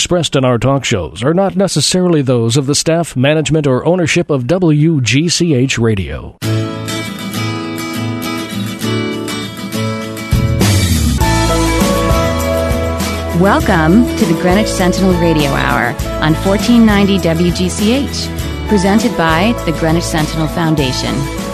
expressed in our talk shows are not necessarily those of the staff, management, or ownership of WGCH Radio. Welcome to the Greenwich Sentinel Radio Hour on 1490 WGCH, presented by the Greenwich Sentinel Foundation.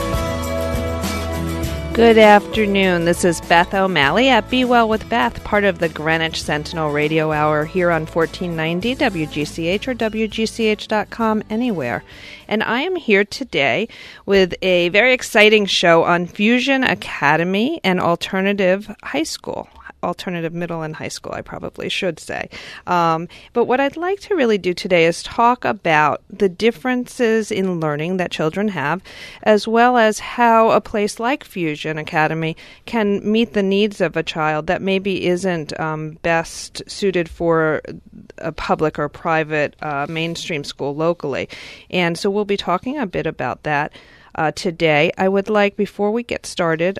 Good afternoon. This is Beth O'Malley at Be Well with Beth, part of the Greenwich Sentinel Radio Hour here on 1490 WGCH or WGCH.com anywhere. And I am here today with a very exciting show on Fusion Academy and Alternative High School. Alternative middle and high school, I probably should say. But what I'd like to really do today is talk about the differences in learning that children have, as well as how a place like Fusion Academy can meet the needs of a child that maybe isn't best suited for a public or private mainstream school locally. And so we'll be talking a bit about that today. I would like, before we get started,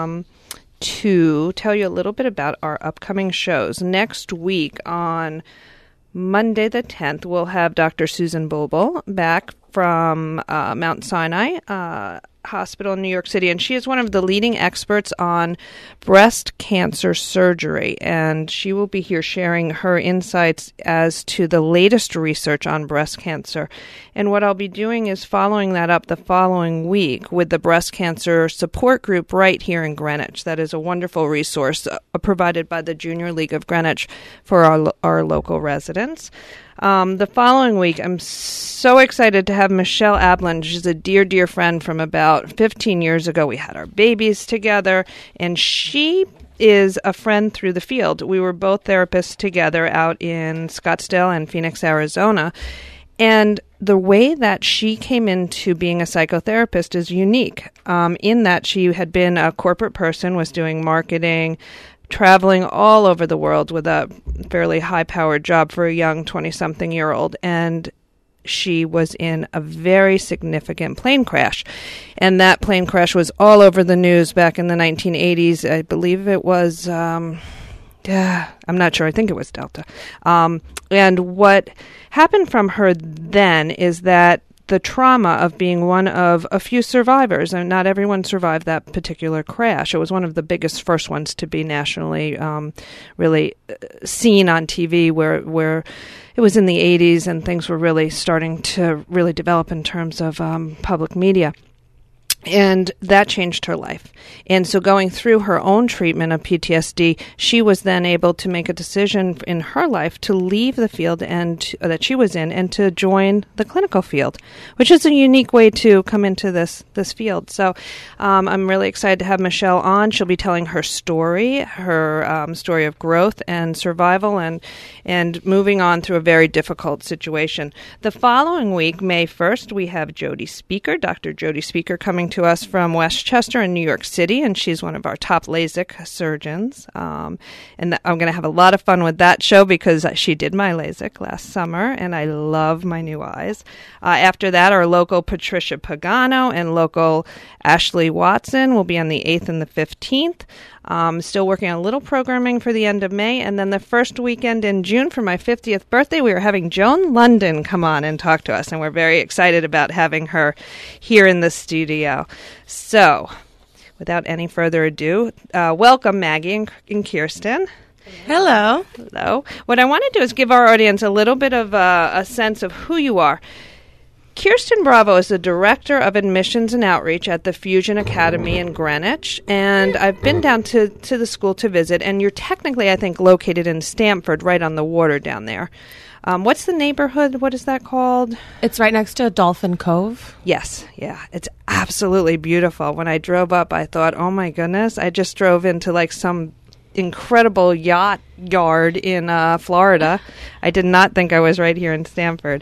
to tell you a little bit about our upcoming shows. Next week on Monday the 10th, we'll have Dr. Susan Bulbul back from Mount Sinai Hospital in New York City, and she is one of the leading experts on breast cancer surgery, and she will be here sharing her insights as to the latest research on breast cancer. And what I'll be doing is following that up the following week with the breast cancer support group right here in Greenwich. That is a wonderful resource provided by the Junior League of Greenwich for our local residents. The following week, I'm so excited to have Michelle Ablin. She's a dear, dear friend from about 15 years ago. We had our babies together, and she is a friend through the field. We were both therapists together out in Scottsdale and Phoenix, Arizona. And the way that she came into being a psychotherapist is unique, in that she had been a corporate person, was doing marketing, traveling all over the world with a fairly high-powered job for a young 20-something-year-old, and she was in a very significant plane crash. And that plane crash was all over the news back in the 1980s. I believe it was, I'm not sure, I think it was Delta. And what happened from her then is that the trauma of being one of a few survivors, and not everyone survived that particular crash. It was one of the biggest first ones to be nationally really seen on TV, where it was in the 80s and things were really starting to really develop in terms of public media. And that changed her life. And so going through her own treatment of PTSD, she was then able to make a decision in her life to leave the field that she was in and to join the clinical field, which is a unique way to come into this field. So I'm really excited to have Michelle on. She'll be telling her story of growth and survival and moving on through a very difficult situation. The following week, May 1st, we have Jody Speaker, Dr. Jody Speaker, coming to us from Westchester in New York City, and she's one of our top LASIK surgeons. And I'm going to have a lot of fun with that show because she did my LASIK last summer, and I love my new eyes. After that, our local Patricia Pagano and local Ashley Watson will be on the 8th and the 15th. Still working on a little programming for the end of May. And then the first weekend in June for my 50th birthday, we are having Joan London come on and talk to us. And we're very excited about having her here in the studio. So, without any further ado, welcome Maggie and Kirsten. Hello. Hello. What I want to do is give our audience a little bit of a sense of who you are. Kirsten Bravo is the Director of Admissions and Outreach at the Fusion Academy in Greenwich, and I've been down to the school to visit, and you're technically, I think, located in Stamford, right on the water down there. What's the neighborhood? What is that called? It's right next to Dolphin Cove. Yes, yeah. It's absolutely beautiful. When I drove up, I thought, oh my goodness, I just drove into like some incredible yacht yard in Florida. I did not think I was right here in Stamford.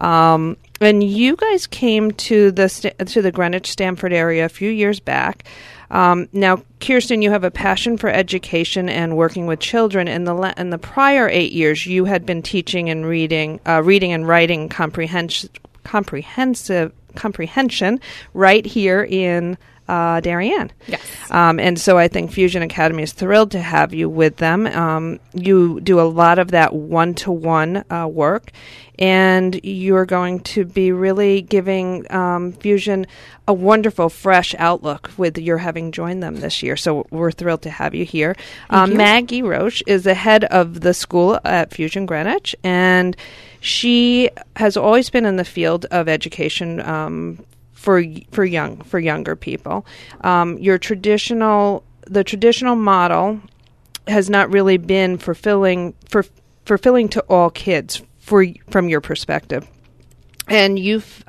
And you guys came to the Greenwich Stamford area a few years back. Now, Kirsten, you have a passion for education and working with children. In the prior 8 years, you had been teaching and reading and writing comprehension right here in Darianne. Yes. And so I think Fusion Academy is thrilled to have you with them. You do a lot of that one-to-one work, and you're going to be really giving Fusion a wonderful, fresh outlook with your having joined them this year. So we're thrilled to have you here. Maggie Roche is the head of the school at Fusion Greenwich, and she has always been in the field of education for younger people. The traditional model has not really been fulfilling to all kids from your perspective, and you've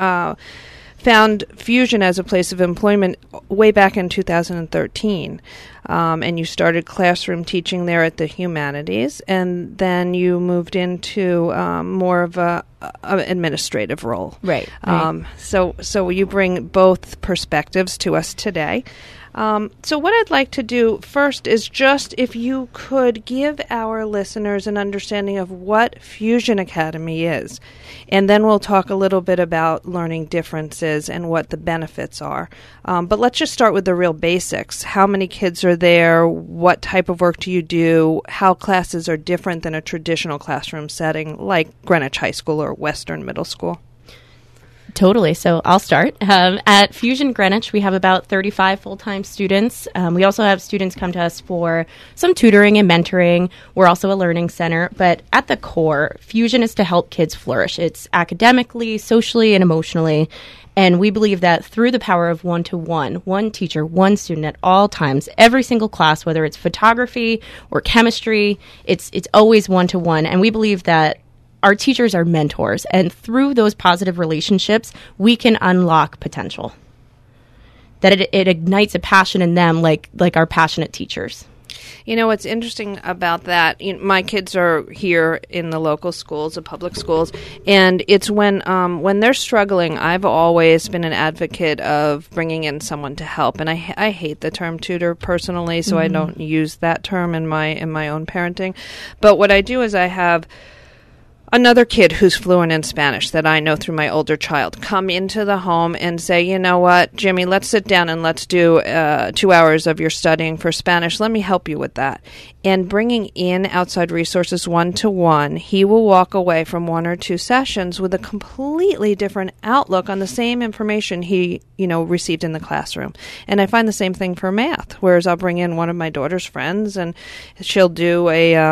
found Fusion as a place of employment way back in 2013, and you started classroom teaching there at the Humanities, and then you moved into more of an administrative role. Right. So you bring both perspectives to us today. So what I'd like to do first is just if you could give our listeners an understanding of what Fusion Academy is, and then we'll talk a little bit about learning differences and what the benefits are. But let's just start with the real basics. How many kids are there? What type of work do you do? How classes are different than a traditional classroom setting like Greenwich High School or Western Middle School? Totally. So I'll start. At Fusion Greenwich, we have about 35 full-time students. We also have students come to us for some tutoring and mentoring. We're also a learning center. But at the core, Fusion is to help kids flourish. It's academically, socially, and emotionally. And we believe that through the power of one-to-one, one teacher, one student at all times, every single class, whether it's photography or chemistry, it's always one-to-one. And we believe that our teachers are mentors, and through those positive relationships, we can unlock potential. That it ignites a passion in them like our passionate teachers. You know, what's interesting about that, my kids are here in the local schools, the public schools, and it's when they're struggling, I've always been an advocate of bringing in someone to help. And I hate the term tutor personally, so I don't use that term in my own parenting. But what I do is I have another kid who's fluent in Spanish that I know through my older child come into the home and say, you know what, Jimmy, let's sit down and let's do 2 hours of your studying for Spanish. Let me help you with that. And bringing in outside resources one-to-one, he will walk away from 1 or 2 sessions with a completely different outlook on the same information he, received in the classroom. And I find the same thing for math, whereas I'll bring in one of my daughter's friends and she'll do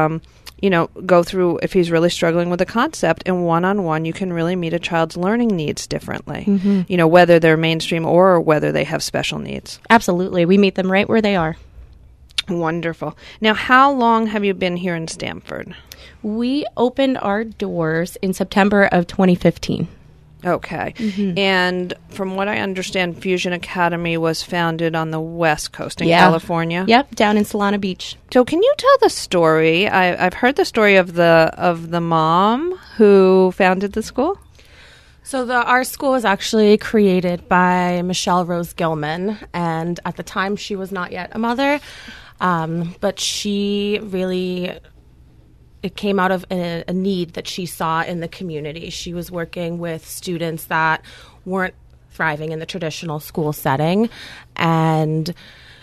go through if he's really struggling with a concept, and one-on-one you can really meet a child's learning needs differently, whether they're mainstream or whether they have special needs. Absolutely. We meet them right where they are. Wonderful. Now, how long have you been here in Stamford? We opened our doors in September of 2015. Okay. And from what I understand, Fusion Academy was founded on the West Coast in California. Yep, down in Solana Beach. So can you tell the story? I've heard the story of the mom who founded the school. So our school was actually created by Michelle Rose Gilman, and at the time she was not yet a mother, but she really... It came out of a need that she saw in the community. She was working with students that weren't thriving in the traditional school setting. And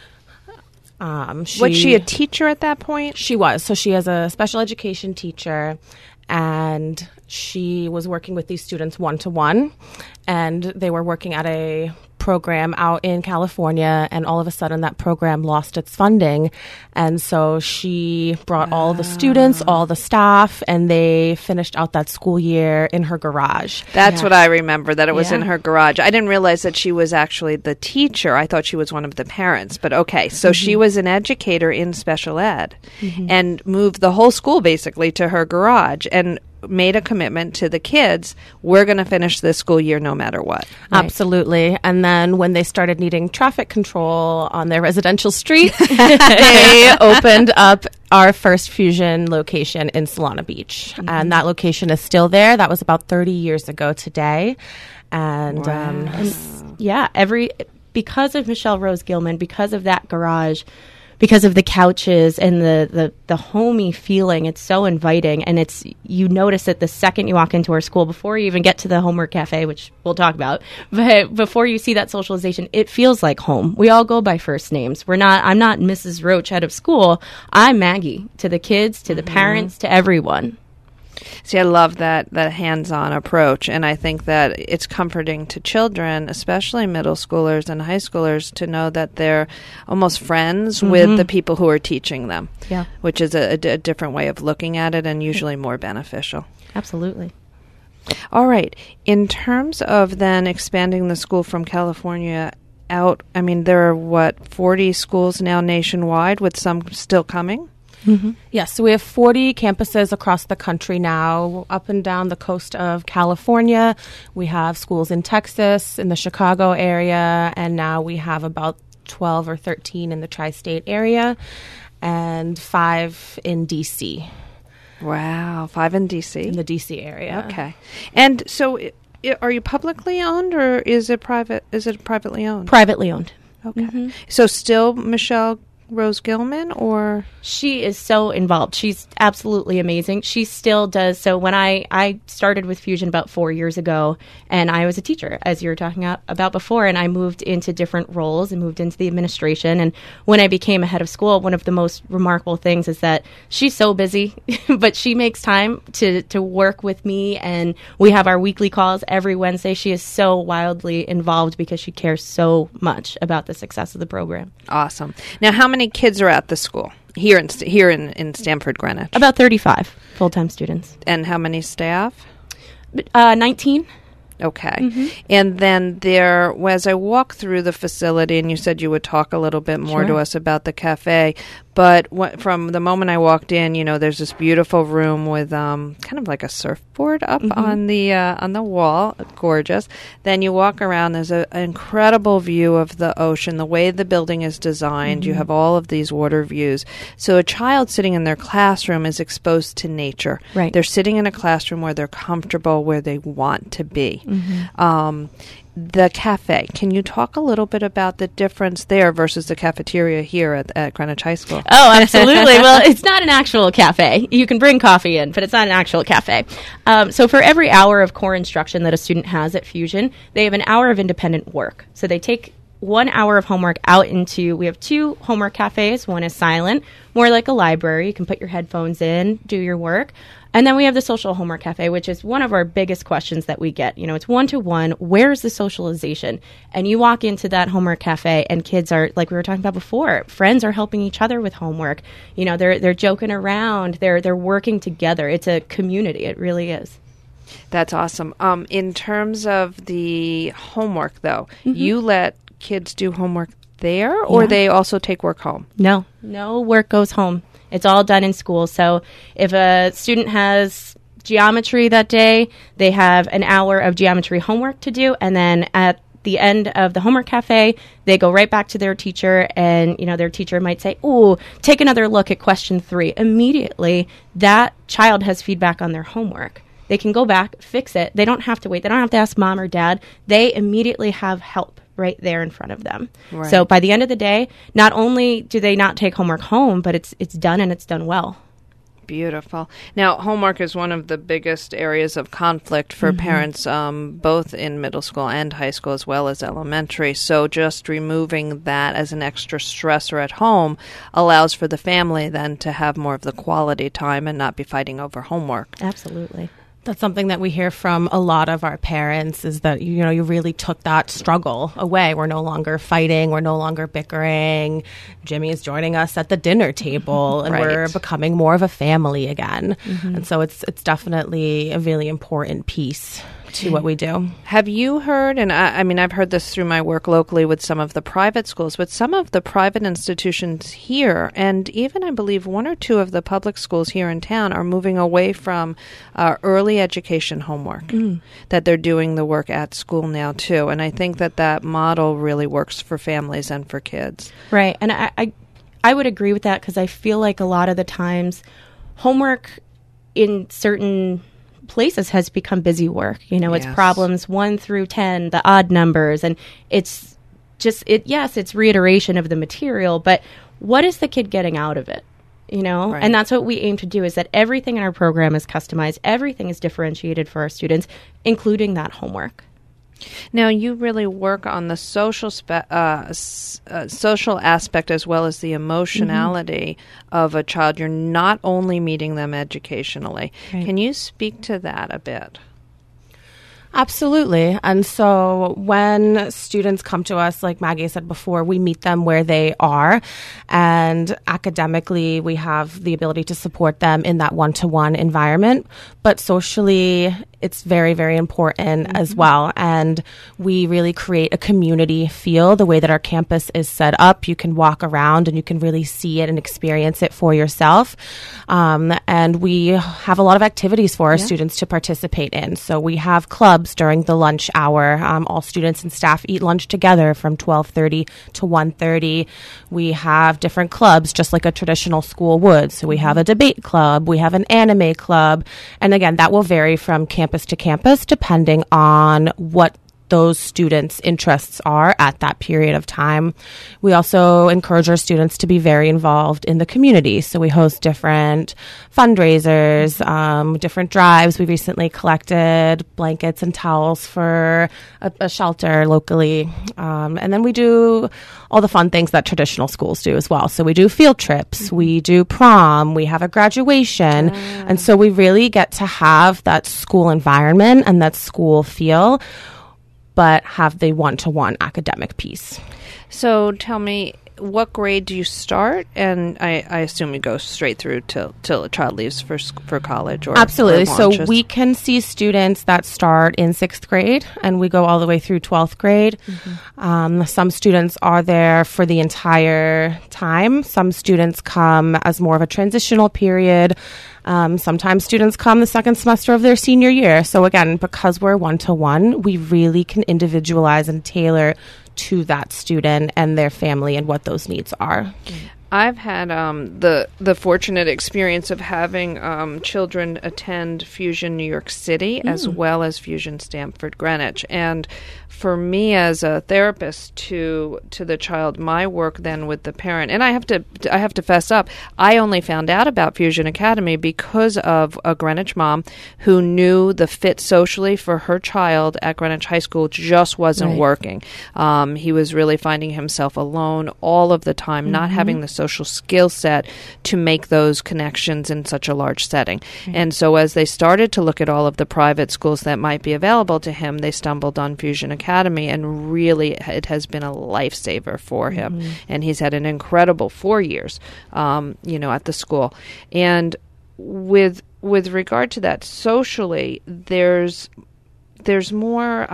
was she a teacher at that point? She was. So she is a special education teacher, and she was working with these students one-to-one. And they were working at a program out in California, and all of a sudden that program lost its funding. And so she brought all the students, all the staff, and they finished out that school year in her garage. That's what I remember, that it was in her garage. I didn't realize that she was actually the teacher. I thought she was one of the parents. But okay, so she was an educator in special ed and moved the whole school basically to her garage and made a commitment to the kids, we're going to finish this school year no matter what. Right. Absolutely. And then when they started needing traffic control on their residential street, they opened up our first Fusion location in Solana Beach. And that location is still there. That was about 30 years ago today. And, because of Michelle Rose Gilman, because of that garage, because of the couches and the homey feeling. It's so inviting, and you notice it the second you walk into our school before you even get to the homework cafe, which we'll talk about. But before you see that socialization, it feels like home. We all go by first names. I'm not Mrs. Roach out of school. I'm Maggie to the kids, to the parents, to everyone. See, I love that hands-on approach, and I think that it's comforting to children, especially middle schoolers and high schoolers, to know that they're almost friends with the people who are teaching them, which is a different way of looking at it and usually more beneficial. Absolutely. All right. In terms of then expanding the school from California out, I mean, there are, 40 schools now nationwide, with some still coming? Mm-hmm. Yes, so we have 40 campuses across the country now, up and down the coast of California. We have schools in Texas, in the Chicago area, and now we have about 12 or 13 in the tri-state area, and 5 in D.C. Wow, 5 in D.C.? In the D.C. area. Okay. And so are you publicly owned, or is it private? Is it privately owned? Privately owned. Okay. Mm-hmm. So still Michelle Rose Gilman, or? She is so involved. She's absolutely amazing. She still does. So when I started with Fusion about 4 years ago, and I was a teacher, as you were talking about before, and I moved into different roles and moved into the administration. And when I became a head of school, one of the most remarkable things is that she's so busy, but she makes time to work with me, and we have our weekly calls every Wednesday. She is so wildly involved because she cares so much about the success of the program. Awesome. Now, how many kids are at the school here in Stamford, Greenwich? About 35 full-time students. And how many staff? 19. Okay. Mm-hmm. And then as I walk through the facility, and you said you would talk a little bit more to us about the cafe, but from the moment I walked in, there's this beautiful room with kind of like a surfboard up on the wall, gorgeous. Then you walk around, there's an incredible view of the ocean, the way the building is designed. You have all of these water views. So a child sitting in their classroom is exposed to nature. Right. They're sitting in a classroom where they're comfortable, where they want to be. The cafe, can you talk a little bit about the difference there versus the cafeteria here at Greenwich High School? Oh, absolutely. Well, it's not an actual cafe. You can bring coffee in, but it's not an actual cafe. So for every hour of core instruction that a student has at Fusion, they have an hour of independent work. So they take 1 hour of homework out we have 2 homework cafes. One is silent, more like a library. You can put your headphones in, do your work. And then we have the social homework cafe, which is one of our biggest questions that we get. It's one-to-one. Where is the socialization? And you walk into that homework cafe, and kids are, like we were talking about before, friends are helping each other with homework. They're joking around. They're working together. It's a community. It really is. That's awesome. In terms of the homework, though, you let kids do homework there, or they also take work home? No work goes home. It's all done in school. So if a student has geometry that day, they have an hour of geometry homework to do, and then at the end of the homework cafe, they go right back to their teacher, and their teacher might say, "Ooh, take another look at question 3." Immediately, that child has feedback on their homework. They can go back, fix it. They don't have to wait. They don't have to ask mom or dad. They immediately have help right there in front of them. Right. So by the end of the day, not only do they not take homework home, but it's done, and it's done well. Beautiful. Now, homework is one of the biggest areas of conflict for parents, both in middle school and high school, as well as elementary. So just removing that as an extra stressor at home allows for the family then to have more of the quality time and not be fighting over homework. Absolutely. That's something that we hear from a lot of our parents, is that, you really took that struggle away. We're no longer fighting. We're no longer bickering. Jimmy is joining us at the dinner table, and we're becoming more of a family again. And so it's definitely a really important piece to what we do. Have you heard, and I mean, I've heard this through my work locally with some of the private schools, but some of the private institutions here, and even I believe 1 or 2 of the public schools here in town, are moving away from early education homework, that they're doing the work at school now too. And I think that model really works for families and for kids. Right. And I would agree with that, because I feel like a lot of the times homework in certain places has become busy work. It's problems 1 through 10, the odd numbers, and it's just it's reiteration of the material, but what is the kid getting out of it? You know, Right. and that's what we aim to do, is that everything in our program is customized. Everything is differentiated for our students, including that homework. Now, you really work on the social social aspect as well as the emotionality of a child. You're not only meeting them educationally. Right. Can you speak to that a bit? Absolutely. And so when students come to us, like Maggie said before, we meet them where they are. And academically, we have the ability to support them in that one-to-one environment. But socially, it's very, very important as well. And we really create a community feel. The way that our campus is set up, you can walk around and you can really see it and experience it for yourself. And we have a lot of activities for our students to participate in. So we have clubs during the lunch hour. All students and staff eat lunch together from 12:30 to 1:30. We have different clubs, just like a traditional school would. So we have a debate club, we have an anime club. And again, that will vary from campus to campus depending on what those students' interests are at that period of time. We also encourage our students to be very involved in the community. So we host different fundraisers, different drives. We recently collected blankets and towels for a shelter locally. And then we do all the fun things that traditional schools do as well. So we do field trips, we do prom, we have a graduation. And so we really get to have that school environment and that school feel, but have the one-to-one academic piece. So tell me, what grade do you start? And I assume you go straight through till a child leaves for college or Absolutely. or So launches. we can see students that start in 6th grade and we go all the way through 12th grade. Some students are there for the entire time. Some students come as more of a transitional period. Sometimes students come the second semester of their senior year. So again, because we're one-to-one, we really can individualize and tailor to that student and their family and what those needs are. I've had the fortunate experience of having children attend Fusion New York City as well as Fusion Stamford Greenwich, and for me as a therapist to the child, my work then with the parent, and I have to fess up, I only found out about Fusion Academy because of a Greenwich mom who knew the fit socially for her child at Greenwich High School just wasn't working. He was really finding himself alone all of the time, not having the social skill set to make those connections in such a large setting. And so as they started to look at all of the private schools that might be available to him, they stumbled on Fusion Academy, and really it has been a lifesaver for him. And he's had an incredible 4 years, at the school. And with regard to that socially, there's more,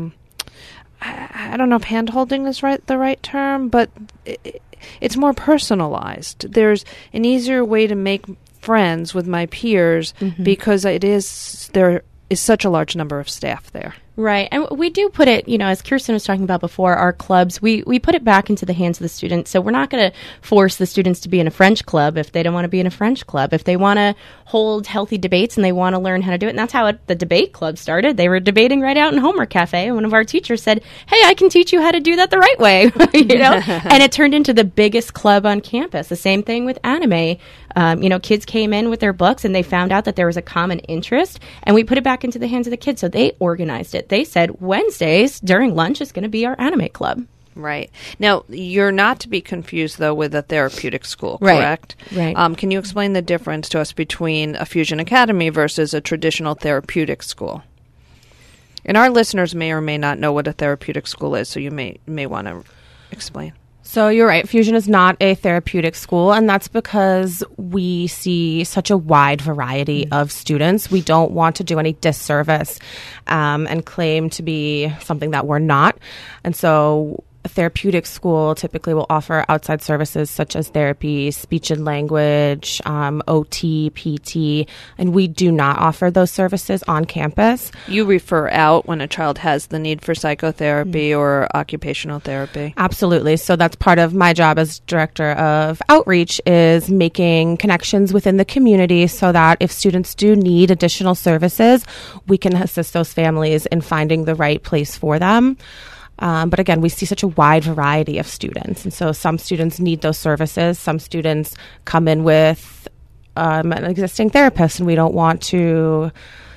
I don't know if hand-holding is the right term, but it's more personalized. There's an easier way to make friends with my peers because there is such a large number of staff there. Right. And we do put it, as Kirsten was talking about before, our clubs, we put it back into the hands of the students. So we're not going to force the students to be in a French club if they don't want to be in a French club. If they want to hold healthy debates and they want to learn how to do it. And that's how the debate club started. They were debating right out in Homework Cafe. And one of our teachers said, hey, I can teach you how to do that the right way. And it turned into the biggest club on campus. The same thing with anime. Kids came in with their books and they found out that there was a common interest, and we put it back into the hands of the kids. So they organized it. They said Wednesdays during lunch is going to be our anime club. Right. Now, you're not to be confused, though, with a therapeutic school, correct? Right. Can you explain the difference to us between a Fusion Academy versus a traditional therapeutic school? And our listeners may or may not know what a therapeutic school is, so you may want to explain. So you're right. Fusion is not a therapeutic school, and that's because we see such a wide variety of students. We don't want to do any disservice and claim to be something that we're not. And so a therapeutic school typically will offer outside services such as therapy, speech and language, OT, PT, and we do not offer those services on campus. You refer out when a child has the need for psychotherapy or occupational therapy. Absolutely. So that's part of my job as director of outreach, is making connections within the community so that if students do need additional services, we can assist those families in finding the right place for them. But again, we see such a wide variety of students. And so some students need those services. Some students come in with an existing therapist, and we don't want to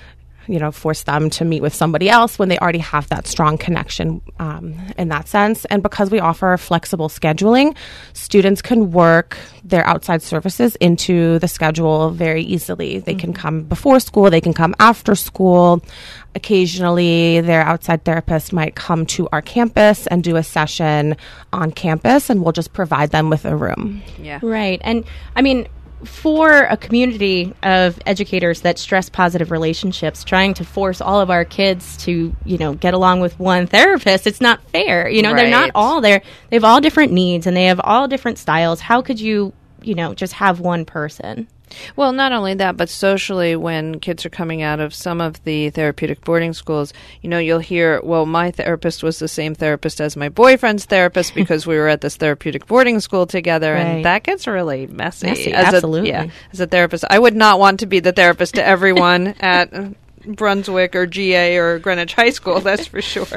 force them to meet with somebody else when they already have that strong connection in that sense. And because we offer flexible scheduling, students can work their outside services into the schedule very easily. They can come before school, they can come after school. Occasionally, their outside therapist might come to our campus and do a session on campus, and we'll just provide them with a room. Yeah. Right. And I mean, for a community of educators that stress positive relationships, trying to force all of our kids to, get along with one therapist, it's not fair. They're not all there. They have all different needs and they have all different styles. How could you, just have one person? Well, not only that, but socially, when kids are coming out of some of the therapeutic boarding schools, you'll hear, well, my therapist was the same therapist as my boyfriend's therapist because we were at this therapeutic boarding school together, right. And that gets really messy. Absolutely. As a therapist, I would not want to be the therapist to everyone at Brunswick or GA or Greenwich High School, that's for sure.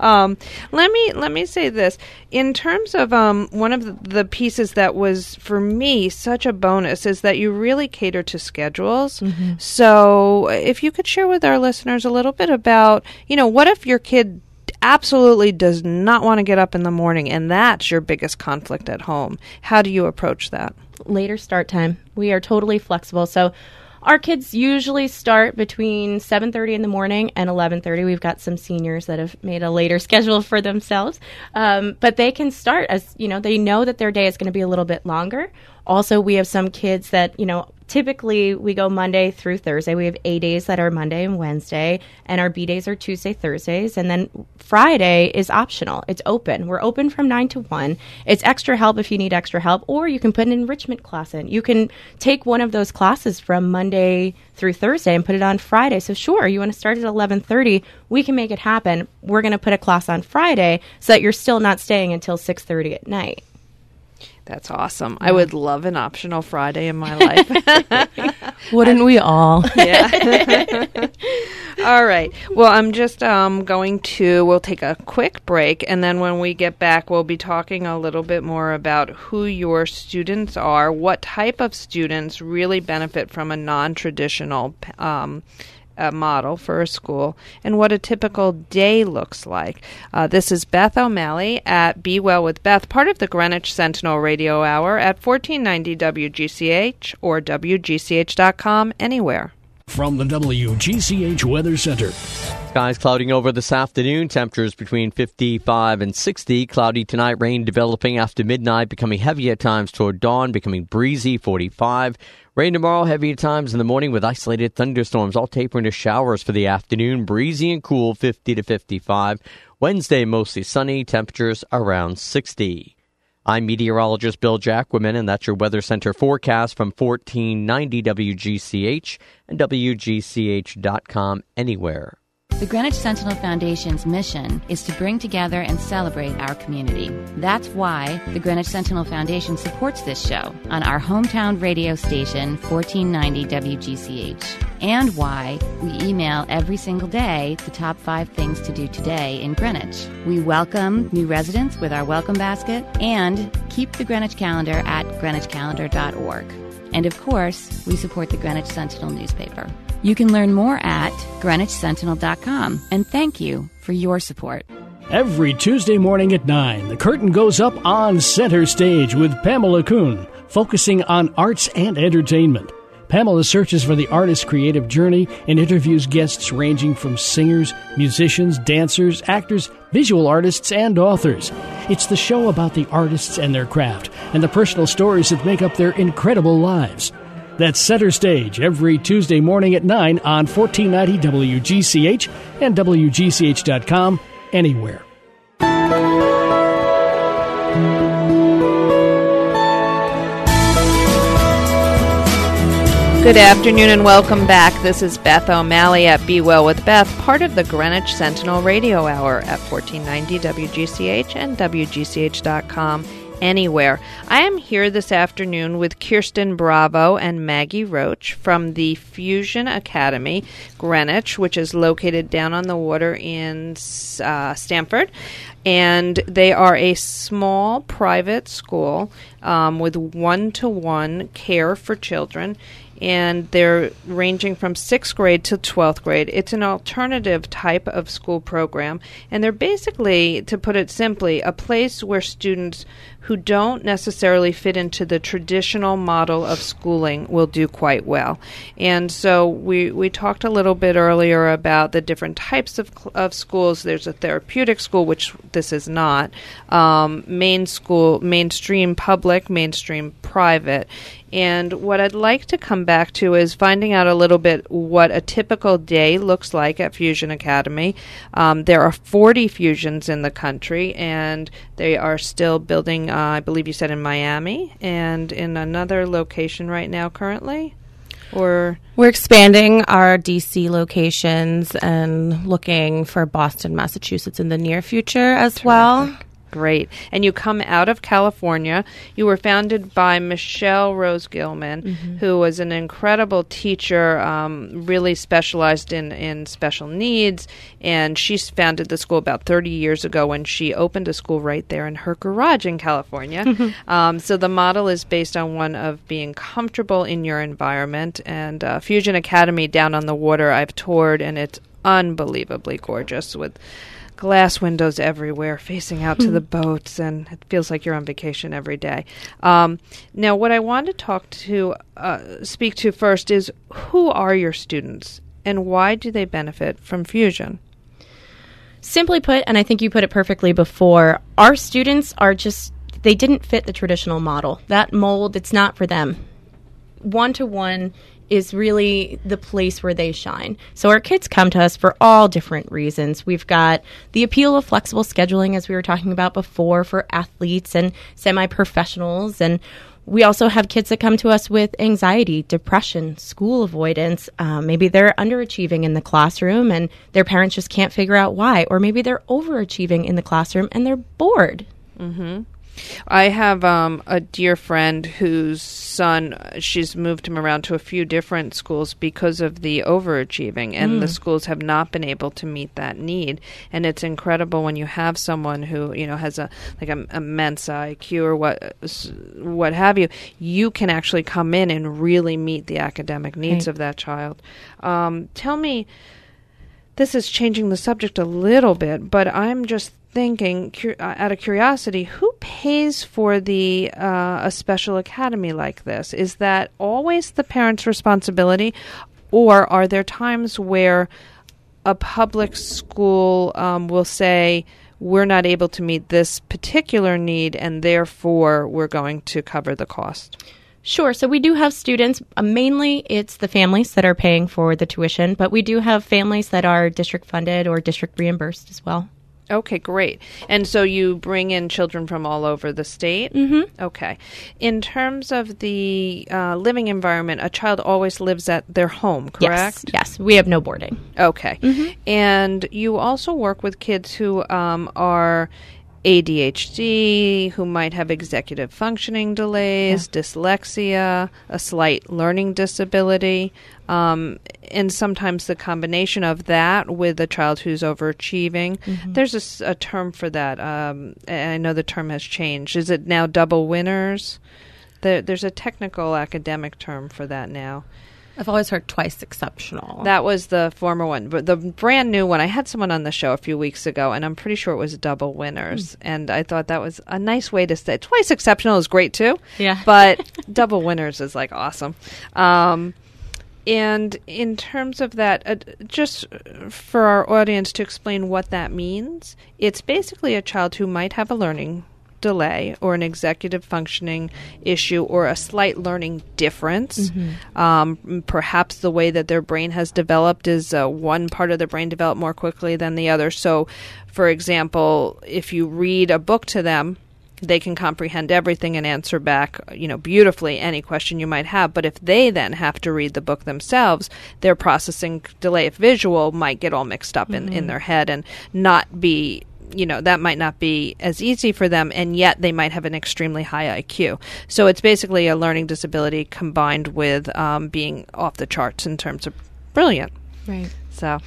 Let me say this. In terms of one of the pieces that was, for me, such a bonus is that you really cater to schedules. Mm-hmm. So if you could share with our listeners a little bit about, what if your kid absolutely does not want to get up in the morning and that's your biggest conflict at home? How do you approach that? Later start time. We are totally flexible. So our kids usually start between 7:30 in the morning and 11:30. We've got some seniors that have made a later schedule for themselves. But they can start as, they know that their day is going to be a little bit longer. Also, we have some kids that, typically we go Monday through Thursday. We have A days that are Monday and Wednesday, and our B days are Tuesday, Thursdays. And then Friday is optional. It's open. We're open from 9 to 1. It's extra help if you need extra help, or you can put an enrichment class in. You can take one of those classes from Monday through Thursday and put it on Friday. So sure, you want to start at 11:30, we can make it happen. We're going to put a class on Friday so that you're still not staying until 6:30 at night. That's awesome. I would love an optional Friday in my life. Wouldn't we all? Yeah. All right. Well, I'm just we'll take a quick break, and then when we get back, we'll be talking a little bit more about who your students are, what type of students really benefit from a non-traditional model for a school, and what a typical day looks like. This is Beth O'Malley at Be Well with Beth, part of the Greenwich Sentinel Radio Hour at 1490 WGCH or WGCH.com anywhere. From the WGCH Weather Center. Skies clouding over this afternoon. Temperatures between 55 and 60. Cloudy tonight. Rain developing after midnight, becoming heavy at times toward dawn, becoming breezy, 45. Rain tomorrow, heavy at times in the morning with isolated thunderstorms, all tapering to showers for the afternoon. Breezy and cool, 50 to 55. Wednesday, mostly sunny. Temperatures around 60. I'm meteorologist Bill Jacquemin, and that's your Weather Center forecast from 1490 WGCH and WGCH.com anywhere. The Greenwich Sentinel Foundation's mission is to bring together and celebrate our community. That's why the Greenwich Sentinel Foundation supports this show on our hometown radio station, 1490 WGCH, and why we email every single day the top 5 things to do today in Greenwich. We welcome new residents with our welcome basket and keep the Greenwich calendar at greenwichcalendar.org. And of course, we support the Greenwich Sentinel newspaper. You can learn more at greenwichsentinel.com. And thank you for your support. Every Tuesday morning at 9, the curtain goes up on Center Stage with Pamela Kuhn, focusing on arts and entertainment. Pamela searches for the artist's creative journey and interviews guests ranging from singers, musicians, dancers, actors, visual artists, and authors. It's the show about the artists and their craft and the personal stories that make up their incredible lives. That's Center Stage every Tuesday morning at 9 on 1490 WGCH and WGCH.com anywhere. Good afternoon and welcome back. This is Beth O'Malley at Be Well with Beth, part of the Greenwich Sentinel Radio Hour at 1490 WGCH and WGCH.com anywhere. I am here this afternoon with Kirsten Bravo and Maggie Roach from the Fusion Academy, Greenwich, which is located down on the water in Stamford. And they are a small private school with one-to-one care for children. And they're ranging from 6th grade to 12th grade. It's an alternative type of school program. And they're basically, to put it simply, a place where students who don't necessarily fit into the traditional model of schooling will do quite well. And so we talked a little bit earlier about the different types of schools. There's a therapeutic school, which this is not, mainstream public, mainstream private. And what I'd like to come back to is finding out a little bit what a typical day looks like at Fusion Academy. There are 40 Fusions in the country, and they are still building, I believe you said in Miami, and in another location right now currently? Or we're expanding our DC locations and looking for Boston, Massachusetts in the near future as well. Great. And you come out of California. You were founded by Michelle Rose Gilman, who was an incredible teacher, really specialized in special needs. And she founded the school about 30 years ago when she opened a school right there in her garage in California. So the model is based on one of being comfortable in your environment. And Fusion Academy down on the water I've toured, and it's unbelievably gorgeous with glass windows everywhere facing out to the boats, and it feels like you're on vacation every day. Now, what I want to speak to first is, who are your students and why do they benefit from Fusion? Simply put, and I think you put it perfectly before, our students they didn't fit the traditional model. That mold, it's not for them. One-to-one is really the place where they shine. So our kids come to us for all different reasons. We've got the appeal of flexible scheduling, as we were talking about before, for athletes and semi-professionals. And we also have kids that come to us with anxiety, depression, school avoidance. Maybe they're underachieving in the classroom and their parents just can't figure out why. Or maybe they're overachieving in the classroom and they're bored. Mm-hmm. I have a dear friend whose son, she's moved him around to a few different schools because of the overachieving, and the schools have not been able to meet that need. And it's incredible when you have someone who, has a immense IQ or what have you. You can actually come in and really meet the academic needs of that child. Tell me, this is changing the subject a little bit, but I'm just thinking, out of curiosity, who pays for a special academy like this? Is that always the parent's responsibility, or are there times where a public school will say, we're not able to meet this particular need, and therefore we're going to cover the cost? Sure. So we do have students, mainly it's the families that are paying for the tuition, but we do have families that are district funded or district reimbursed as well. Okay, great. And so you bring in children from all over the state? Mm-hmm. Okay. In terms of the living environment, a child always lives at their home, correct? Yes. We have no boarding. Okay. Mm-hmm. And you also work with kids who are ADHD, who might have executive functioning delays, dyslexia, a slight learning disability, and sometimes the combination of that with a child who's overachieving. Mm-hmm. There's a term for that, and I know the term has changed. Is it now double winners? There's a technical academic term for that now. I've always heard twice exceptional. That was the former one. But the brand new one, I had someone on the show a few weeks ago, and I'm pretty sure it was double winners. And I thought that was a nice way to say. Twice exceptional is great, too. Yeah. But double winners is, awesome. And in terms of that, just for our audience to explain what that means, it's basically a child who might have a learning delay or an executive functioning issue or a slight learning difference. Mm-hmm. Perhaps the way that their brain has developed is one part of their brain developed more quickly than the other. So, for example, if you read a book to them, they can comprehend everything and answer back, beautifully any question you might have. But if they then have to read the book themselves, their processing delay, if visual, might get all mixed up in their head and not be that might not be as easy for them, and yet they might have an extremely high IQ. So it's basically a learning disability combined with being off the charts in terms of brilliant. Right. So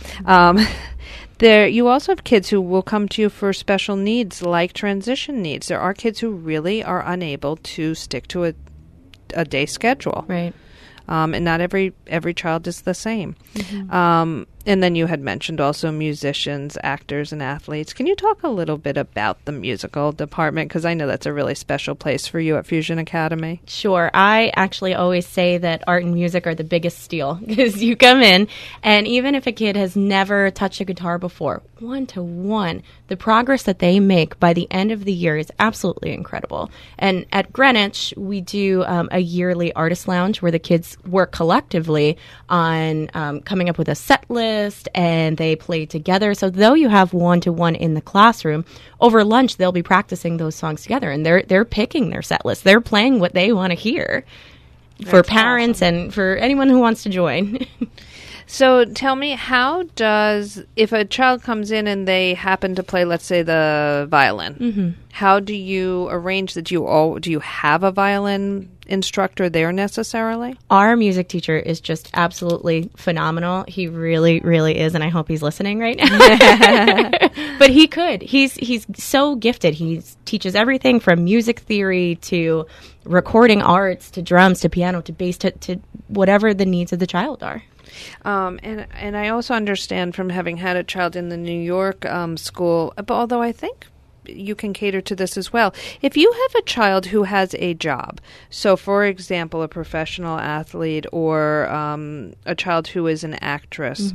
you also have kids who will come to you for special needs, like transition needs. There are kids who really are unable to stick to a day schedule. Right. And not every child is the same. And then you had mentioned also musicians, actors, and athletes. Can you talk a little bit about the musical department? Because I know that's a really special place for you at Fusion Academy. Sure. I actually always say that art and music are the biggest steal, because you come in, and even if a kid has never touched a guitar before, 1-to-1, the progress that they make by the end of the year is absolutely incredible. And at Greenwich, we do a yearly artist lounge where the kids work collectively on coming up with a set list, and they play together. So though you have 1-to-1 in the classroom, over lunch they'll be practicing those songs together, and they're picking their set list. They're playing what they want to hear. For parents and for anyone who wants to join. So tell me, if a child comes in and they happen to play, let's say, the violin, how do you arrange that? Do you have a violin instructor there necessarily? Our music teacher is just absolutely phenomenal. He really, really is, and I hope he's listening right now. But he could. He's so gifted. He teaches everything from music theory to recording arts to drums to piano to bass to whatever the needs of the child are. And I also understand from having had a child in the New York school, although I think you can cater to this as well. If you have a child who has a job, so for example, a professional athlete or a child who is an actress,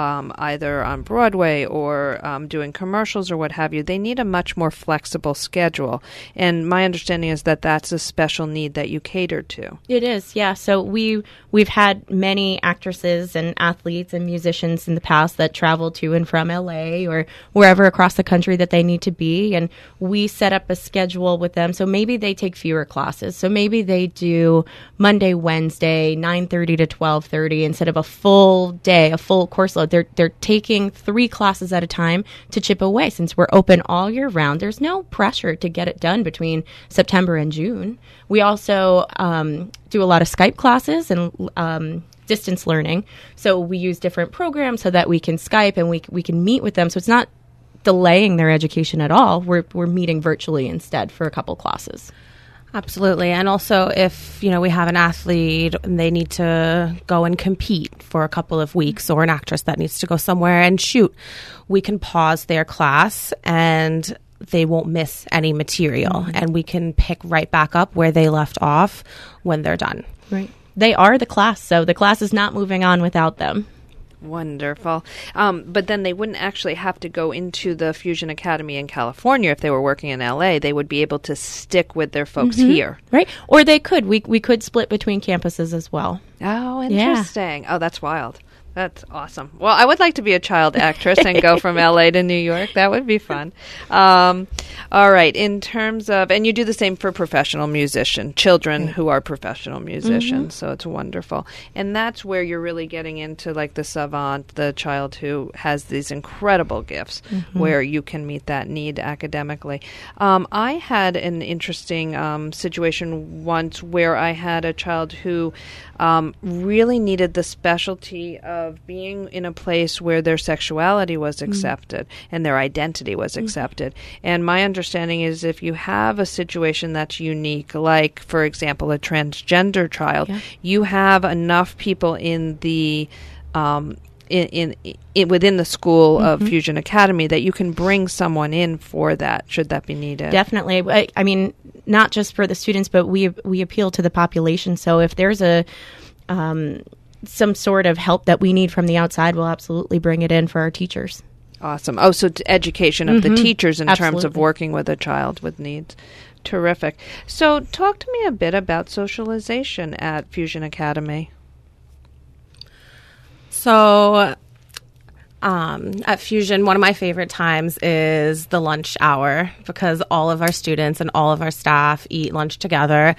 either on Broadway or doing commercials or what have you, they need a much more flexible schedule. And my understanding is that that's a special need that you cater to. It is, yeah. So we've had many actresses and athletes and musicians in the past that travel to and from LA or wherever across the country that they need to be, and we set up a schedule with them. So maybe they take fewer classes. So maybe they do Monday, Wednesday, 9:30 to 12:30 instead of a full day, a full course load. They're taking 3 classes at a time to chip away. Since we're open all year round, there's no pressure to get it done between September and June. We also do a lot of Skype classes and distance learning. So we use different programs so that we can Skype and we can meet with them. So it's not delaying their education at all. We're meeting virtually instead for a couple classes. Absolutely. And also if, we have an athlete and they need to go and compete for a couple of weeks, or an actress that needs to go somewhere and shoot, we can pause their class and they won't miss any material, and we can pick right back up where they left off when they're done. Right. They are the class, so the class is not moving on without them. Wonderful. But then they wouldn't actually have to go into the Fusion Academy in California if they were working in LA. They would be able to stick with their folks here. Right. Or they could. We could split between campuses as well. Oh, interesting. Yeah. Oh, that's wild. That's awesome. Well, I would like to be a child actress and go from LA to New York. That would be fun. All right. In terms of, and you do the same for professional children who are professional musicians. So it's wonderful. And that's where you're really getting into like the savant, the child who has these incredible gifts where you can meet that need academically. I had an interesting situation once where I had a child who really needed the specialty of being in a place where their sexuality was accepted and their identity was accepted. And my understanding is if you have a situation that's unique, like, for example, a transgender child, you have enough people in the within the school of Fusion Academy that you can bring someone in for that, should that be needed. Definitely. I mean, not just for the students, but we appeal to the population. So if there's some sort of help that we need from the outside, we'll absolutely bring it in for our teachers. Awesome. Oh, so education of the teachers in terms of working with a child with needs. Terrific. So talk to me a bit about socialization at Fusion Academy. So at Fusion, one of my favorite times is the lunch hour, because all of our students and all of our staff eat lunch together,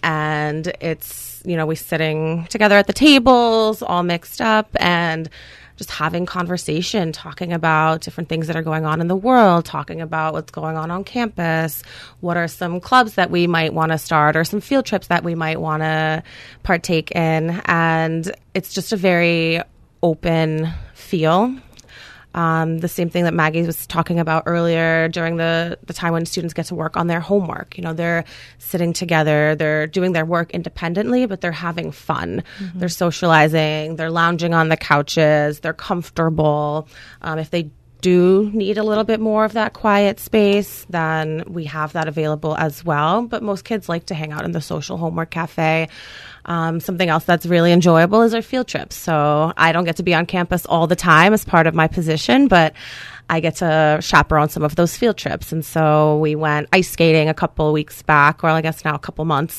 and it's, we're sitting together at the tables all mixed up, and just having conversation, talking about different things that are going on in the world, talking about what's going on campus, what are some clubs that we might want to start, or some field trips that we might want to partake in. And it's just a very open feel. The same thing that Maggie was talking about earlier during the time when students get to work on their homework. They're sitting together, they're doing their work independently, but they're having fun. Mm-hmm. They're socializing, they're lounging on the couches, they're comfortable. If they do need a little bit more of that quiet space, then we have that available as well. But most kids like to hang out in the social homework cafe. Something else that's really enjoyable is our field trips. So I don't get to be on campus all the time as part of my position, but I get to chaperone some of those field trips. And so we went ice skating a couple of weeks back, or I guess now a couple months.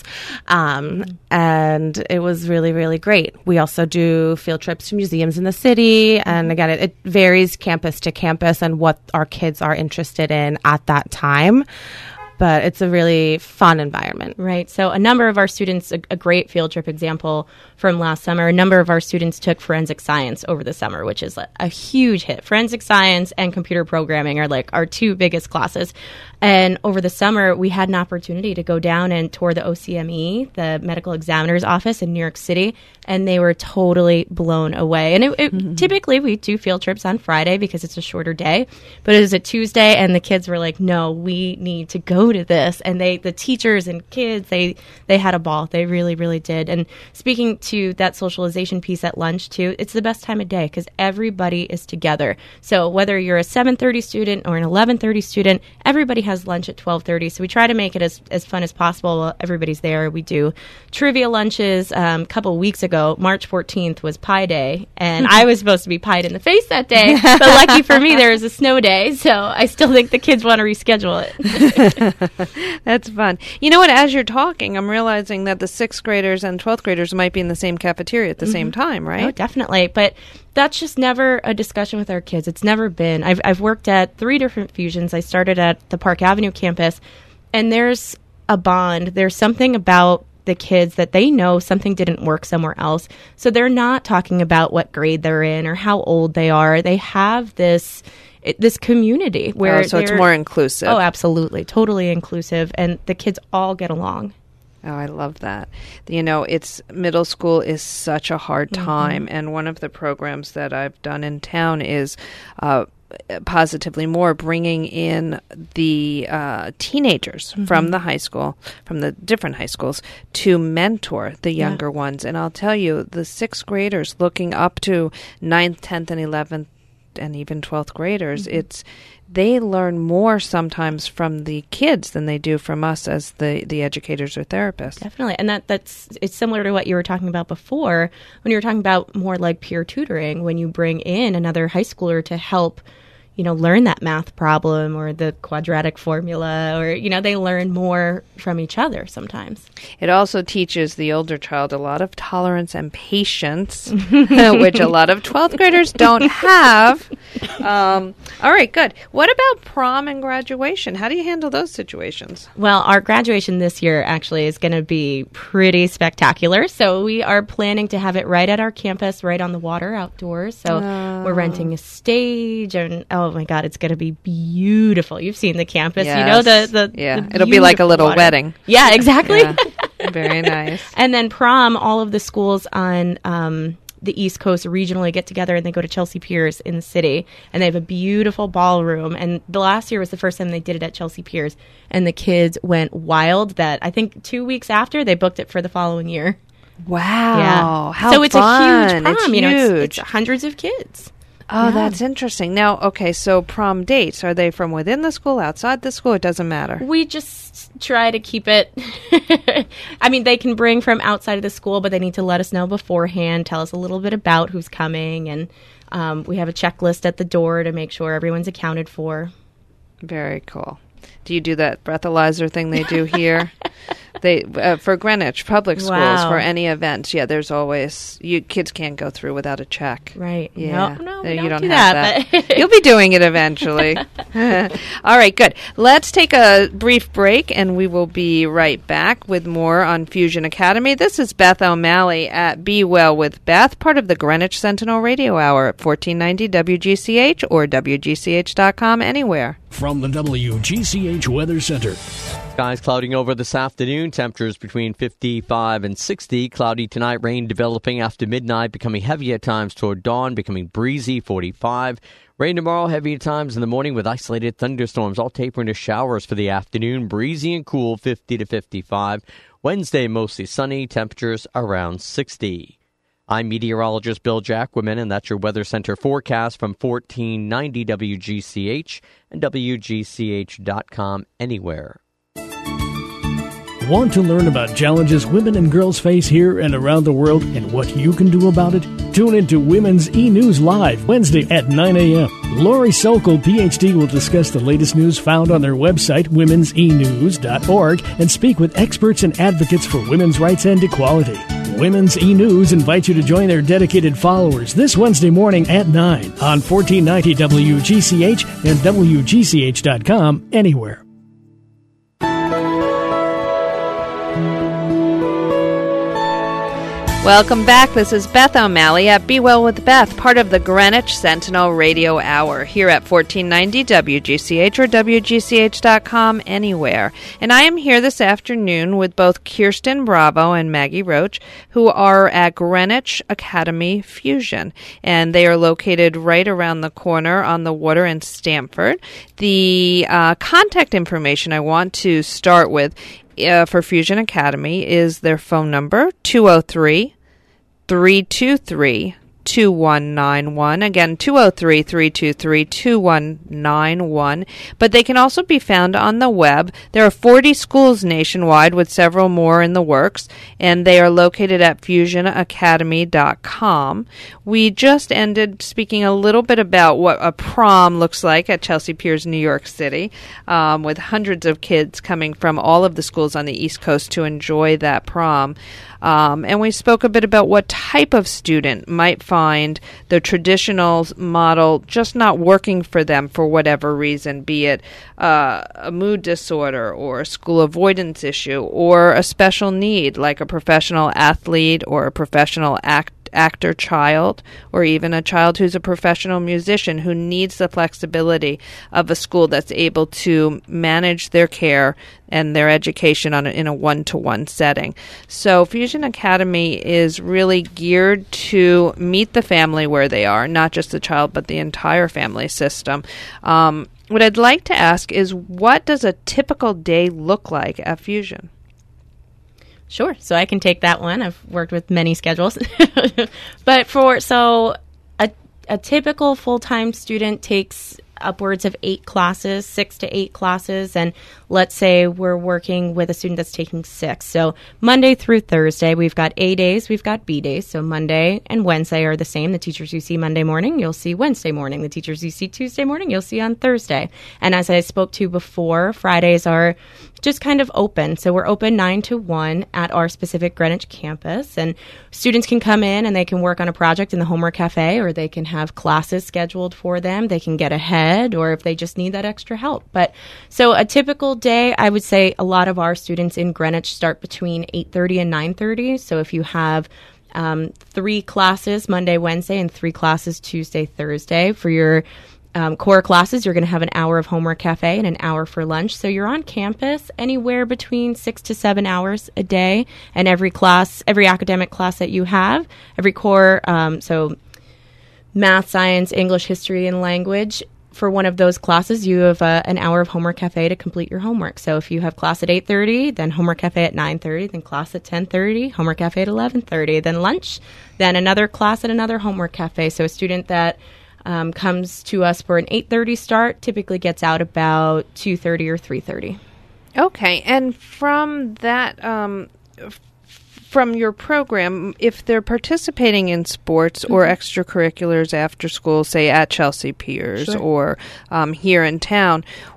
And it was really, really great. We also do field trips to museums in the city. And again, it varies campus to campus and what our kids are interested in at that time. But it's a really fun environment. Right. So a number of our students, a great field trip example from last summer, a number of our students took forensic science over the summer, which is a huge hit. Forensic science and computer programming are like our two biggest classes. And over the summer, we had an opportunity to go down and tour the OCME, the medical examiner's office in New York City, and they were totally blown away. And typically we do field trips on Friday because it's a shorter day, but it was a Tuesday, and the kids were like, no, we need to go to this. And the teachers and kids, they had a ball. They really, really did. And speaking to that socialization piece at lunch too, it's the best time of day because everybody is together. So whether you're a 7:30 student or an 11:30 student, everybody has lunch at 12:30. So we try to make it as fun as possible while everybody's there. We do trivia lunches. A couple weeks ago, March 14th was Pie Day, and I was supposed to be pied in the face that day. But lucky for me, there was a snow day, so I still think the kids want to reschedule it. That's fun. You know what? As you're talking, I'm realizing that the 6th graders and 12th graders might be in the same cafeteria at the same time, right? Oh, definitely. But that's just never a discussion with our kids. It's never been. I've worked at 3 different fusions. I started at the Park Avenue campus, and there's a bond. There's something about the kids that they know something didn't work somewhere else. So they're not talking about what grade they're in or how old they are. They have this community where so it's more inclusive. Oh, absolutely. Totally inclusive. And the kids all get along. Oh, I love that. It's middle school is such a hard time. And one of the programs that I've done in town is Positively More, bringing in the teenagers from the high school, from the different high schools, to mentor the younger ones. And I'll tell you, the 6th graders looking up to 9th, 10th, and 11th, and even 12th graders, they learn more sometimes from the kids than they do from us as the educators or therapists. Definitely. And it's similar to what you were talking about before when you were talking about more like peer tutoring, when you bring in another high schooler to help learn that math problem or the quadratic formula, or, they learn more from each other sometimes. It also teaches the older child a lot of tolerance and patience, which a lot of 12th graders don't have. All right, good. What about prom and graduation? How do you handle those situations? Well, our graduation this year actually is going to be pretty spectacular. So we are planning to have it right at our campus, right on the water, outdoors. So we're renting a stage, and oh my God, it's going to be beautiful. You've seen the campus, yes. the it'll be like a little water. Wedding. Yeah, exactly. Yeah. Very nice. And then prom, all of the schools on the East Coast regionally get together and they go to Chelsea Piers in the city, and they have a beautiful ballroom. And the last year was the first time they did it at Chelsea Piers, and the kids went wild. That I think 2 weeks after, they booked it for the following year. Wow. Yeah. How so it's fun. a huge prom. It's huge. It's hundreds of kids. Oh, that's interesting. Now, okay, so prom dates, are they from within the school, outside the school? It doesn't matter. We just try to keep it. I mean, they can bring from outside of the school, but they need to let us know beforehand, tell us a little bit about who's coming, and we have a checklist at the door to make sure everyone's accounted for. Very cool. Do you do that breathalyzer thing they do here? They for Greenwich Public Schools Wow. for any events. Yeah, there's always kids can't go through without a check. Right. Yeah. No, You we don't do have that. that. You'll be doing it eventually. All right, good. Let's take a brief break, and we will be right back with more on Fusion Academy. This is Beth O'Malley at Be Well with Beth, part of the Greenwich Sentinel Radio Hour at 1490 WGCH or WGCH.com anywhere. From the WGCH Weather Center. Skies clouding over this afternoon. Temperatures between 55 and 60. Cloudy tonight. Rain developing after midnight, becoming heavy at times toward dawn, becoming breezy, 45. Rain tomorrow, heavy at times in the morning with isolated thunderstorms, all tapering to showers for the afternoon. Breezy and cool, 50 to 55. Wednesday, mostly sunny. Temperatures around 60. I'm meteorologist Bill Jacquemin, and that's your Weather Center forecast from 1490 WGCH and WGCH.com anywhere. Want to learn about challenges women and girls face here and around the world and what you can do about it? Tune into Women's E-News Live Wednesday at 9 a.m. Lori Sokol, Ph.D., will discuss the latest news found on their website, womensenews.org, and speak with experts and advocates for women's rights and equality. Women's E-News invites you to join their dedicated followers this Wednesday morning at 9 on 1490 WGCH and WGCH.com anywhere. Welcome back. This is Beth O'Malley at Be Well with Beth, part of the Greenwich Sentinel Radio Hour here at 1490 WGCH or WGCH.com anywhere. And I am here this afternoon with both Kirsten Bravo and Maggie Roach, who are at Greenwich Academy Fusion. And they are located right around the corner on the water in Stamford. The contact information I want to start with for Fusion Academy is their phone number, 203-323-2191. Again, 203-323-2191. But they can also be found on the web. There are 40 schools nationwide with several more in the works, and they are located at fusionacademy.com. We just ended speaking a little bit about what a prom looks like at Chelsea Piers, New York City, with hundreds of kids coming from all of the schools on the East Coast to enjoy that prom. And we spoke a bit about what type of student might find the traditional model just not working for them for whatever reason, be it a mood disorder or a school avoidance issue or a special need like a professional athlete or a professional actor child, or even a child who's a professional musician who needs the flexibility of a school that's able to manage their care and their education in a one-to-one setting. So Fusion Academy is really geared to meet the family where they are, not just the child, but the entire family system. What I'd like to ask is, what does a typical day look like at Fusion? Sure. So I can take that one. I've worked with many schedules. But a typical full-time student takes upwards of 6 to 8 classes. And let's say we're working with a student that's taking 6. So Monday through Thursday, we've got A days, we've got B days. So Monday and Wednesday are the same. The teachers you see Monday morning, you'll see Wednesday morning. The teachers you see Tuesday morning, you'll see on Thursday. And as I spoke to before, Fridays are just kind of open. So we're open 9 to 1 at our specific Greenwich campus. And students can come in and they can work on a project in the homework cafe, or they can have classes scheduled for them. They can get ahead, or if they just need that extra help. But so a typical day, I would say a lot of our students in Greenwich start between 8:30 and 9:30. So if you have 3 classes Monday, Wednesday, and 3 classes Tuesday, Thursday for your core classes, you're going to have an hour of homework cafe and an hour for lunch. So you're on campus anywhere between 6 to 7 hours a day. And every academic class that you have, every core, so math, science, English, history, and language, for one of those classes, you have an hour of homework cafe to complete your homework. So if you have class at 8:30, then homework cafe at 9:30, then class at 10:30, homework cafe at 11:30, then lunch, then another class at another homework cafe. So a student that comes to us for an 8:30 start typically gets out about 2:30 or 3:30. Okay, and from that, from your program, if they're participating in sports or extracurriculars after school, say at Chelsea Piers or here in town,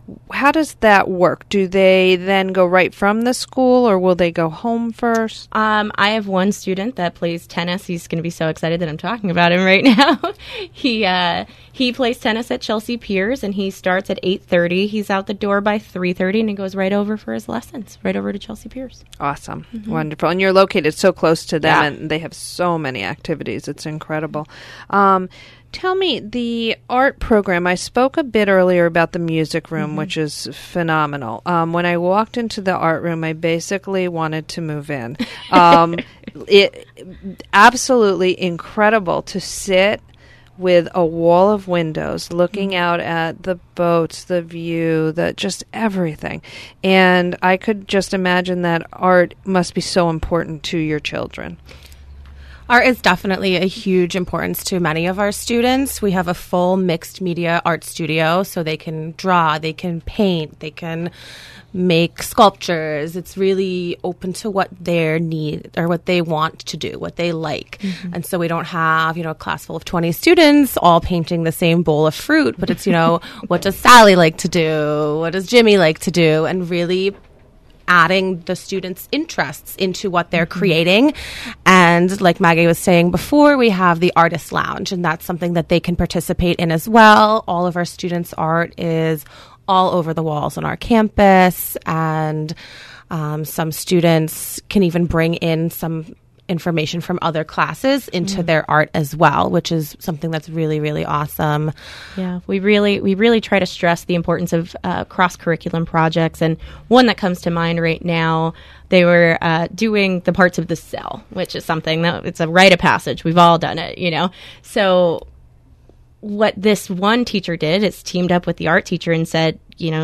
how does that work? Do they then go right from the school, or will they go home first? I have one student that plays tennis. He's going to be so excited that I'm talking about him right now. He plays tennis at Chelsea Piers, and he starts at 8:30. He's out the door by 3:30, and he goes right over for his lessons, right over to Chelsea Piers. Awesome. Wonderful. And you're located so close to them, Yeah. and they have so many activities. It's incredible. Tell me, the art program, I spoke a bit earlier about the music room, which is phenomenal. When I walked into the art room, I basically wanted to move in. It absolutely incredible to sit with a wall of windows looking out at the boats, the view, just everything. And I could just imagine that art must be so important to your children. Art is definitely a huge importance to many of our students. We have a full mixed media art studio, so they can draw, they can paint, they can make sculptures. It's really open to what their need or what they want to do, what they like. And so we don't have, a class full of 20 students all painting the same bowl of fruit, but it's, what does Sally like to do? What does Jimmy like to do? And really adding the students' interests into what they're creating. And like Maggie was saying before, we have the Artist Lounge, and that's something that they can participate in as well. All of our students' art is all over the walls on our campus, and some students can even bring in some information from other classes into their art as well, which is something that's really, really awesome. Yeah, we really try to stress the importance of cross-curriculum projects, and one that comes to mind right now, they were doing the parts of the cell, which is something that it's a rite of passage. We've all done it, So what this one teacher did is teamed up with the art teacher and said,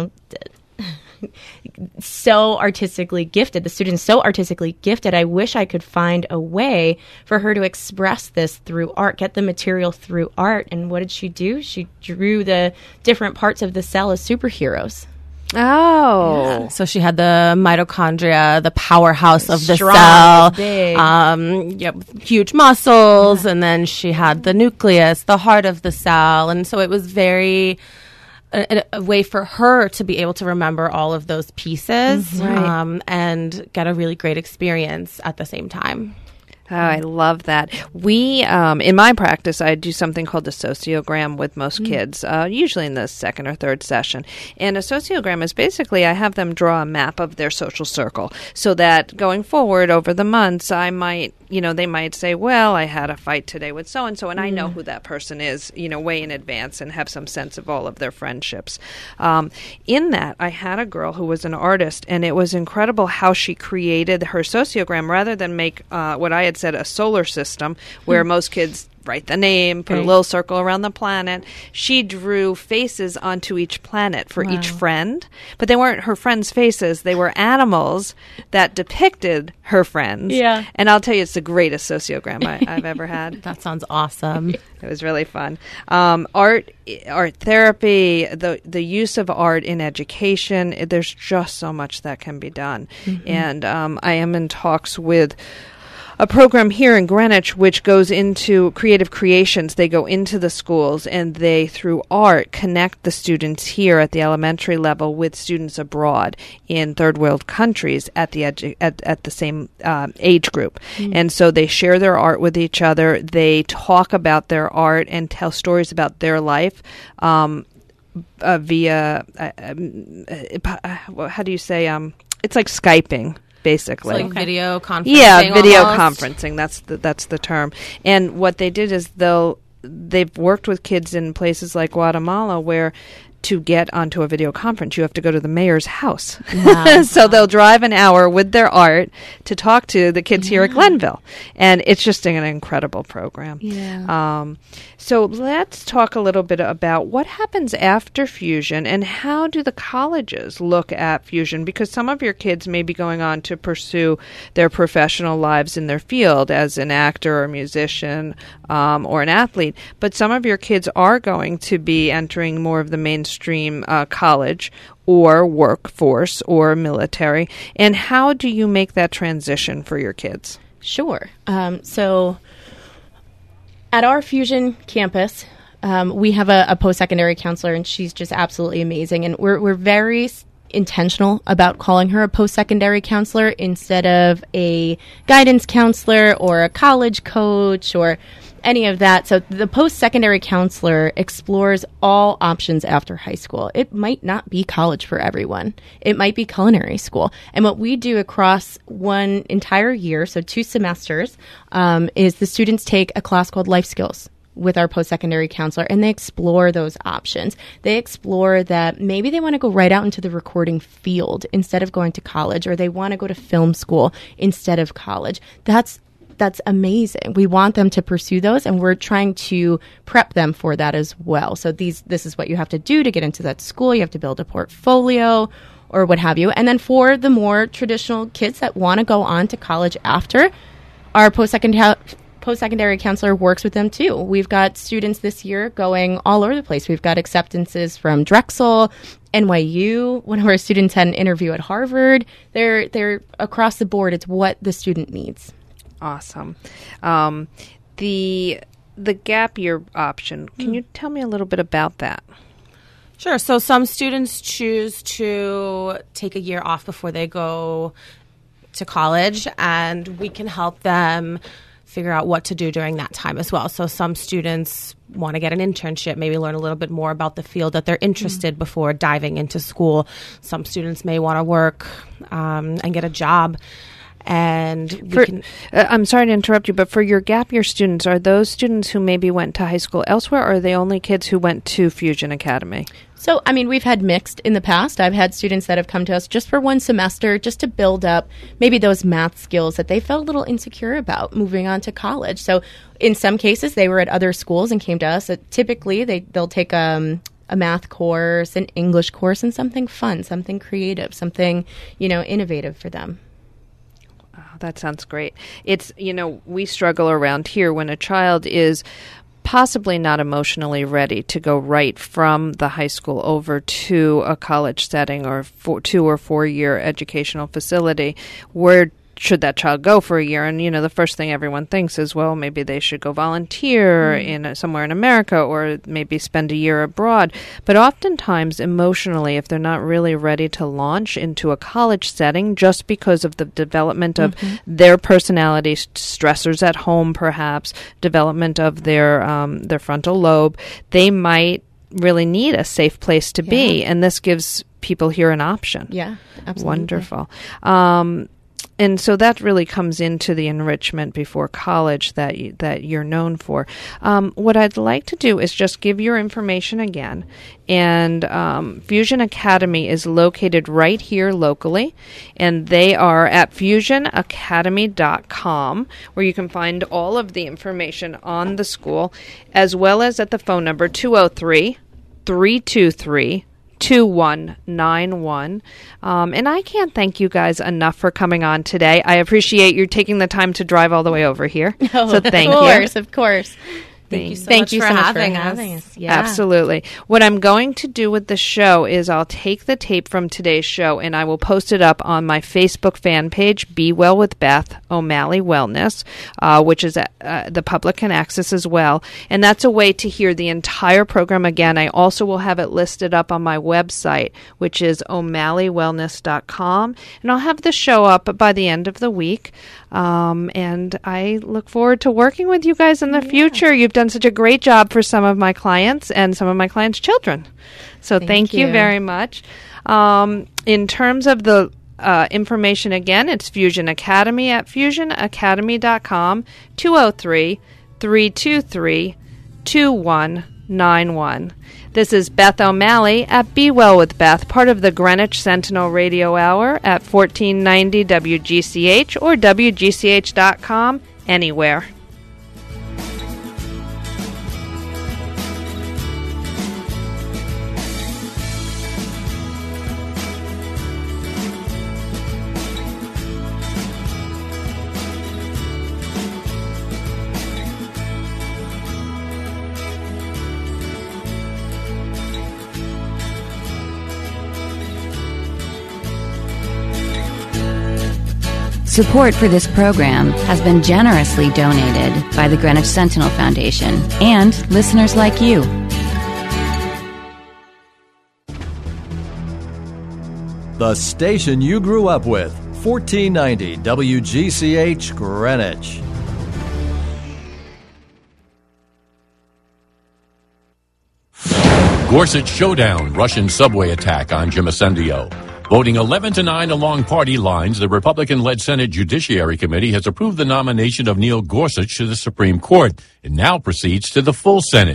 so artistically gifted. The student's so artistically gifted. I wish I could find a way for her to express this through art, get the material through art. And what did she do? She drew the different parts of the cell as superheroes. Oh. Yeah. So she had the mitochondria, the powerhouse of the Strong, cell, big. huge muscles, and then she had the nucleus, the heart of the cell. And so it was very a way for her to be able to remember all of those pieces and get a really great experience at the same time. Oh, I love that. We, in my practice, I do something called a sociogram with most kids, usually in the second or third session. And a sociogram is basically I have them draw a map of their social circle so that going forward over the months, I might, they might say, well, I had a fight today with so-and-so, and I know who that person is, way in advance and have some sense of all of their friendships. In that, I had a girl who was an artist, and it was incredible how she created her sociogram rather than make what I had said a solar system where most kids write the name, put a little circle around the planet. She drew faces onto each planet for each friend, but they weren't her friends' faces. They were animals that depicted her friends. Yeah. And I'll tell you, it's the greatest sociogram I've ever had. That sounds awesome. It was really fun. Art therapy, the use of art in education, there's just so much that can be done. And I am in talks with a program here in Greenwich which goes into creative creations. They go into the schools and they, through art, connect the students here at the elementary level with students abroad in third world countries at the at the same age group. And so they share their art with each other. They talk about their art and tell stories about their life via, how do you say, it's like Skyping. Basically, It's like video conferencing. Yeah, video almost. conferencing. That's the term. And what they did is they've worked with kids in places like Guatemala where to get onto a video conference, you have to go to the mayor's house. Wow. So they'll drive an hour with their art to talk to the kids here at Glenville. And it's just an incredible program. Yeah. So let's talk a little bit about what happens after Fusion and how do the colleges look at Fusion? Because some of your kids may be going on to pursue their professional lives in their field as an actor or musician or an athlete. But some of your kids are going to be entering more of the mainstream college or workforce or military. And how do you make that transition for your kids? Sure. So at our Fusion campus, We have a post-secondary counselor, and she's just absolutely amazing. And we're very intentional about calling her a post-secondary counselor instead of a guidance counselor or a college coach or any of that. So the post-secondary counselor explores all options after high school. It might not be college for everyone. It might be culinary school. And what we do across one entire year, so 2 semesters, is the students take a class called Life Skills with our post-secondary counselor, and they explore those options. They explore that maybe they want to go right out into the recording field instead of going to college, or they want to go to film school instead of college. That's amazing. We want them to pursue those, and we're trying to prep them for that as well. So this is what you have to do to get into that school. You have to build a portfolio or what have you. And then for the more traditional kids that want to go on to college after, our post-secondary counselor works with them too. We've got students this year going all over the place. We've got acceptances from Drexel, NYU. One of our students had an interview at Harvard. They're across the board. It's what the student needs. Awesome. The gap year option, can you tell me a little bit about that? Sure. So some students choose to take a year off before they go to college, and we can help them figure out what to do during that time as well. So some students want to get an internship, maybe learn a little bit more about the field that they're interested before diving into school. Some students may want to work and get a job. And I'm sorry to interrupt you, but for your gap year students, are those students who maybe went to high school elsewhere, or are they only kids who went to Fusion Academy? So, I mean, we've had mixed in the past. I've had students that have come to us just for one semester, just to build up maybe those math skills that they felt a little insecure about moving on to college. So in some cases, they were at other schools and came to us. Typically, they'll take a math course, an English course, and something fun, something creative, something, innovative for them. That sounds great. It's, we struggle around here when a child is possibly not emotionally ready to go right from the high school over to a college setting or 2 or 4 year educational facility. Where should that child go for a year? And, the first thing everyone thinks is, well, maybe they should go volunteer somewhere in America, or maybe spend a year abroad. But oftentimes, emotionally, if they're not really ready to launch into a college setting, just because of the development of their personality, stressors at home, perhaps, development of their frontal lobe, they might really need a safe place to be. And this gives people here an option. Yeah, absolutely. Wonderful. And so that really comes into the enrichment before college that you're known for. What I'd like to do is just give your information again. And Fusion Academy is located right here locally. And they are at fusionacademy.com, where you can find all of the information on the school, as well as at the phone number 203-323-2191. And I can't thank you guys enough for coming on today. I appreciate you taking the time to drive all the way over here. So thank you. Of course. Thank you so much for having us. Yeah. Absolutely. What I'm going to do with the show is I'll take the tape from today's show and I will post it up on my Facebook fan page, Be Well with Beth O'Malley Wellness, which is the public can access as well. And that's a way to hear the entire program again. I also will have it listed up on my website, which is o'malleywellness.com. And I'll have the show up by the end of the week. And I look forward to working with you guys in the future. You've done such a great job for some of my clients and some of my clients' children. So thank you very much. In terms of the information, again, it's Fusion Academy at fusionacademy.com, 203-323-2191. This is Beth O'Malley at Be Well with Beth, part of the Greenwich Sentinel Radio Hour at 1490 WGCH or WGCH.com, anywhere. Support for this program has been generously donated by the Greenwich Sentinel Foundation and listeners like you. The station you grew up with, 1490 WGCH Greenwich. Gorsuch showdown, Russian subway attack on Jim Ascendio. Voting 11-9 along party lines, the Republican-led Senate Judiciary Committee has approved the nomination of Neil Gorsuch to the Supreme Court. It now proceeds to the full Senate.